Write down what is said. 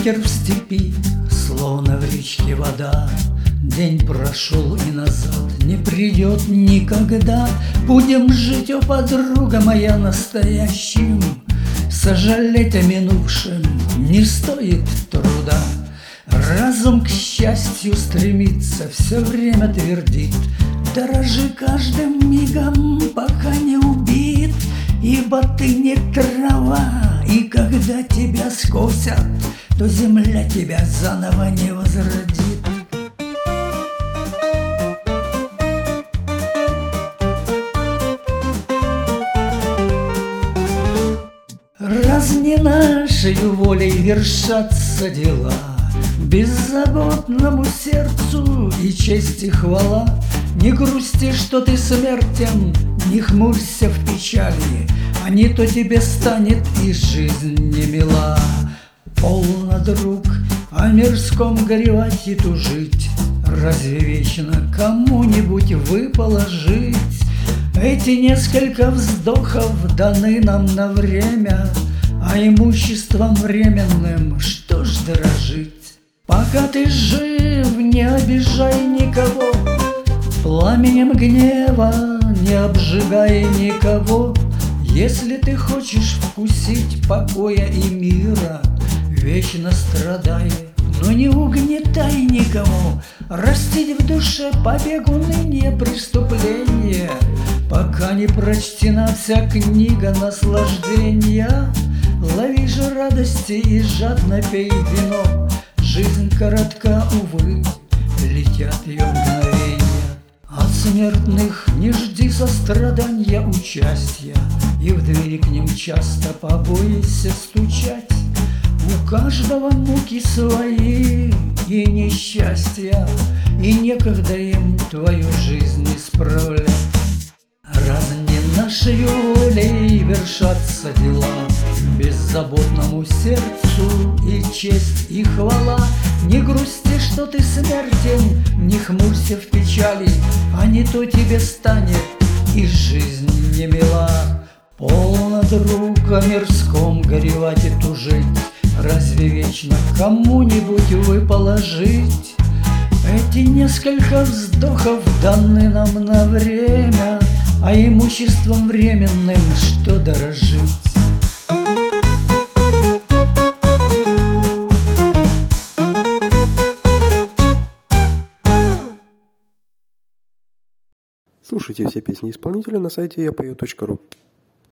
Ветер в степи, словно в речке вода. День прошел и назад не придет никогда. Будем жить, о подруга моя, настоящим. Сожалеть о минувшем не стоит труда. Разум к счастью стремится, все время твердит: дорожи каждым мигом, пока не убит. Ибо ты не трава, и когда тебя скосят, то земля тебя заново не возродит. Раз не нашей волей вершатся дела, беззаботному сердцу и честь и хвала. Не грусти, что ты смертен, не хмурься в печали, а не то тебе станет и жизнь не мила. Полно, друг, о мирском горевать и тужить. Разве вечно кому-нибудь выпало жить? Эти несколько вздохов даны нам на время, а имуществом временным что ж дорожить? Пока ты жив, не обижай никого, пламенем гнева не обжигай никого. Если ты хочешь вкусить покоя и мира, вечно страдай, но не угнетай никого. Растить в душе побег уныния, преступления, пока не прочтена вся книга наслаждения. Лови же радости и жадно пей вино. Жизнь коротка, увы, летят ее мгновенья. От смертных не жди сострадания, участия, и в двери к ним часто побойся стучать. У каждого муки свои и несчастья, и некогда им твою жизнь исправлять. Раз не нашей волей вершатся дела, беззаботному сердцу и честь, и хвала. Не грусти, что ты смертен, не хмурься в печали, а не то тебе станет и жизнь не мила. Полно, друг, о мирском горевать и тужить. Разве вечно кому-нибудь выпало жить? Эти несколько вздохов даны нам на время, а имуществом временным что дорожить? Слушайте все песни исполнителя на сайте yapою.ru.